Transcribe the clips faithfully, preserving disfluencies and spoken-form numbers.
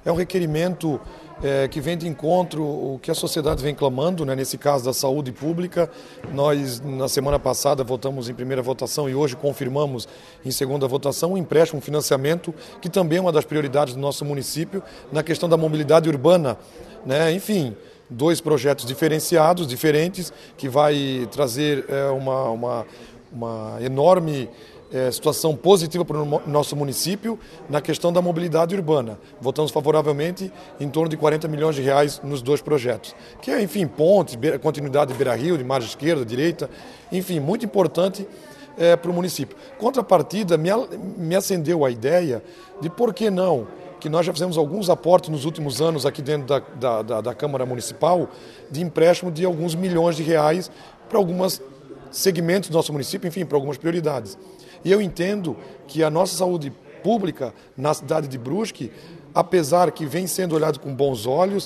É um requerimento é, que vem de encontro o que a sociedade vem clamando, né? Nesse caso da saúde pública. Nós, na semana passada, votamos em primeira votação e hoje confirmamos em segunda votação um empréstimo, um financiamento, que também é uma das prioridades do nosso município, na questão da mobilidade urbana, né? Enfim, dois projetos diferenciados, diferentes, que vai trazer é, uma, uma, uma enorme É, situação positiva para o nosso município na questão da mobilidade urbana. Votamos favoravelmente em torno de quarenta milhões de reais nos dois projetos, que é, enfim, pontes, continuidade de Beira-Rio, de margem esquerda, direita, enfim, muito importante é, para o município. Contrapartida, me, me acendeu a ideia de por que não, que nós já fizemos alguns aportes nos últimos anos aqui dentro da, da, da, da Câmara Municipal, de empréstimo de alguns milhões de reais para alguns segmentos do nosso município, enfim, para algumas prioridades. E eu entendo que a nossa saúde pública na cidade de Brusque, apesar que vem sendo olhado com bons olhos,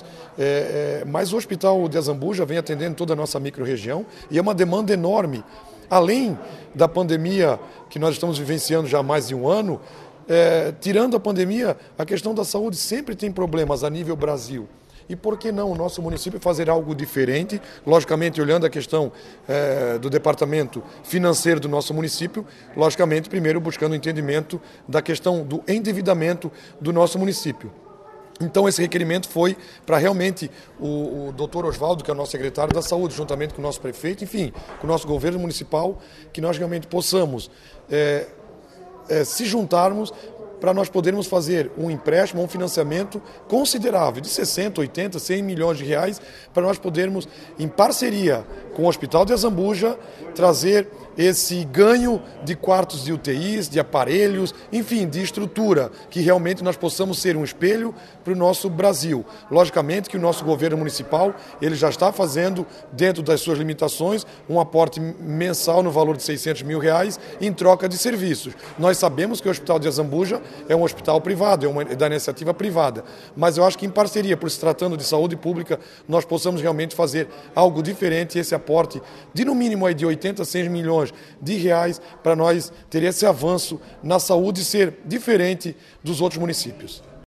é, é, mas o Hospital de Azambuja vem atendendo toda a nossa microrregião e é uma demanda enorme. Além da pandemia que nós estamos vivenciando já há mais de um ano, é, tirando a pandemia, a questão da saúde sempre tem problemas a nível Brasil. E por que não o nosso município fazer algo diferente, logicamente olhando a questão é, do departamento financeiro do nosso município, logicamente primeiro buscando o entendimento da questão do endividamento do nosso município. Então esse requerimento foi para realmente o, o doutor Osvaldo, que é o nosso secretário da Saúde, juntamente com o nosso prefeito, enfim, com o nosso governo municipal, que nós realmente possamos é, é, se juntarmos para nós podermos fazer um empréstimo, um financiamento considerável, de sessenta, oitenta, cem milhões de reais, para nós podermos, em parceria com o Hospital de Azambuja, trazer esse ganho de quartos de U T Is, de aparelhos, enfim, de estrutura, que realmente nós possamos ser um espelho para o nosso Brasil. Logicamente que o nosso governo municipal, ele já está fazendo, dentro das suas limitações, um aporte mensal no valor de seiscentos mil reais em troca de serviços. Nós sabemos que o Hospital de Azambuja é um hospital privado, é uma da iniciativa privada, mas eu acho que em parceria, por se tratando de saúde pública, nós possamos realmente fazer algo diferente, esse aporte de no mínimo aí de oitenta, cem milhões de reais para nós ter esse avanço na saúde e ser diferente dos outros municípios.